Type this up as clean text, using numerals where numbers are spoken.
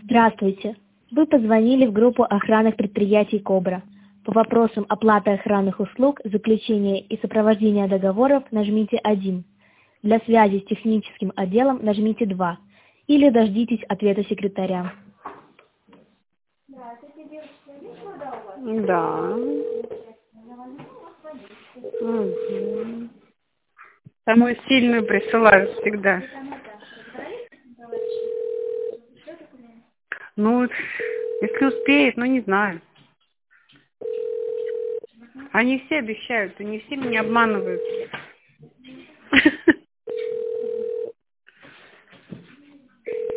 Здравствуйте! Вы позвонили в группу охранных предприятий «Кобра». По вопросам оплаты охранных услуг, заключения и сопровождения договоров нажмите 1. Для связи с техническим отделом нажмите 2. Или дождитесь ответа секретаря. Да. Угу. Самую сильную присылают всегда. Ну, если успеет, ну не знаю. Они все обещают, они все меня обманывают.